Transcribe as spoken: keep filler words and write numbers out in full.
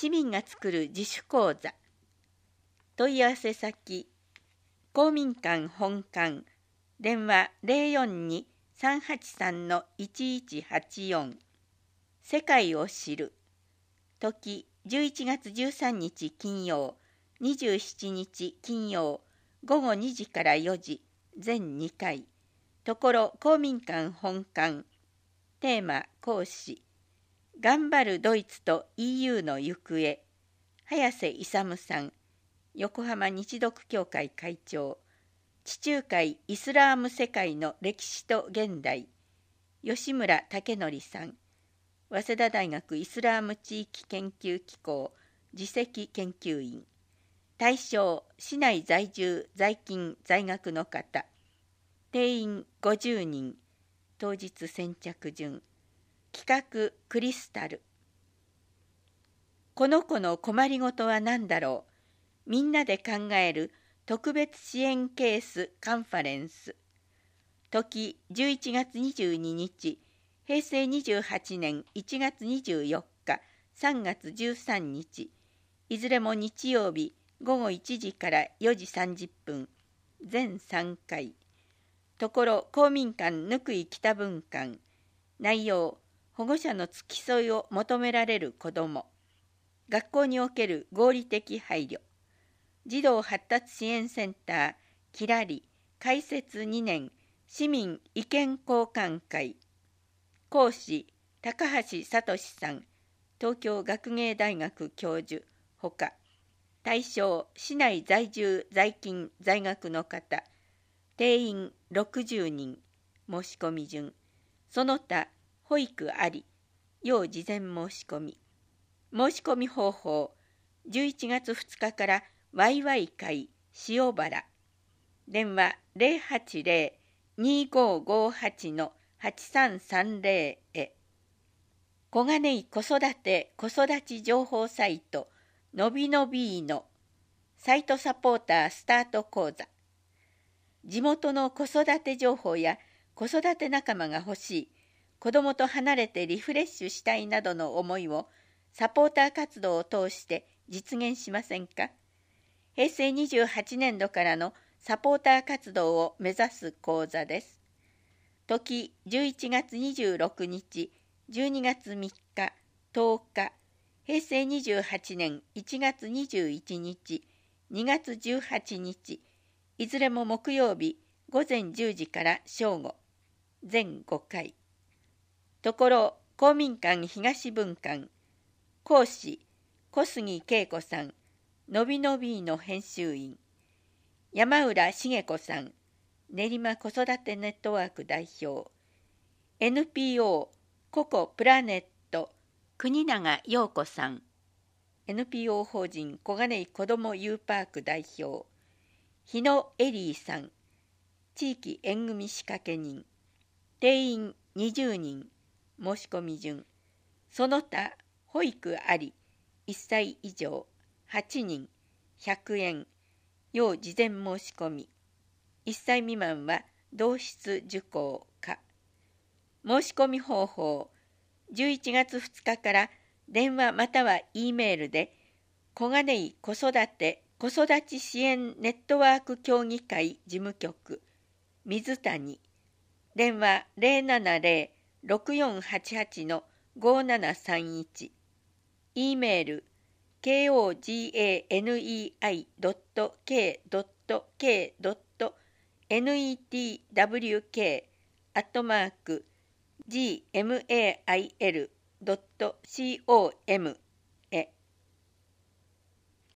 市民が作る自主講座。問い合わせ先、公民館本館、電話 ゼロよんに さんはちさん いちいちはちよん。世界を知る。時じゅういちがつじゅうさんにち金曜、にじゅうしちにち金曜、ごごにじからよじ、全にかい。ところ公民館本館。テーマ講師。頑張るドイツと イーユー の行方。早瀬勇さん。横浜日読協会会長。地中海イスラーム世界の歴史と現代。吉村武則さん。早稲田大学イスラーム地域研究機構次席研究員。対象、市内在住在勤在学の方。定員ごじゅうにん。当日先着順。企画クリスタル。この子の困りごとは何だろう。みんなで考える特別支援ケースカンファレンス。時じゅういちがつにじゅうににち、へいせいにじゅうはちねんいちがつにじゅうよっか、さんがつじゅうさんにち、いずれも日曜日ごごいちじからよじさんじゅっぷん、全さんかい。ところ公民館ぬくい北分館。内容、保護者の付き添いを求められる子ども。学校における合理的配慮。児童発達支援センターキラリ開設にねん市民意見交換会。講師高橋聡さん、東京学芸大学教授ほか。対象、市内在住在勤在学の方。定員ろくじゅうにん。申し込み順。その他保育あり。要事前申し込み。申し込み方法。じゅういちがつふつかからワイワイ会塩原。電話 ゼロはちゼロ にごごはち はちさんさんゼロ へ。小金井子育て子育ち情報サイトのびのびーのサイトサポータースタート講座。地元の子育て情報や子育て仲間が欲しい、子どもと離れてリフレッシュしたいなどの思いをサポーター活動を通して実現しませんか。へいせいにじゅうはちねんどからのサポーター活動を目指す講座です。時じゅういちがつにじゅうろくにち、じゅうにがつみっか、とおか、へいせいにじゅうはちねんいちがつにじゅういちにち、にがつじゅうはちにち、いずれも木曜日ごぜんじゅうじから正午、全ごかい。ところ公民館東分館。講師小杉恵子さん、のびのびーの編集員。山浦茂子さん、練馬子育てネットワーク代表。エヌピーオー ココプラネット国永陽子さん。エヌピーオー 法人小金井子ども U パーク代表。日野エリーさん、地域縁組仕掛け人。定員にじゅうにん。申し込み順。その他保育あり、いっさい以上はちにん、ひゃくえん。要事前申し込み。いっさい未満は同室受講か。申し込み方法。じゅういちがつふつかから電話または E メールで小金井子育て子育ち支援ネットワーク協議会事務局水谷。電話 ゼロななゼロ ろくよんはちはち ごななさんいち。E メール コガネイ ドット ケー ドット ケー ドット ネットワーク アットマーク ジーエムエーアイエル ドット コム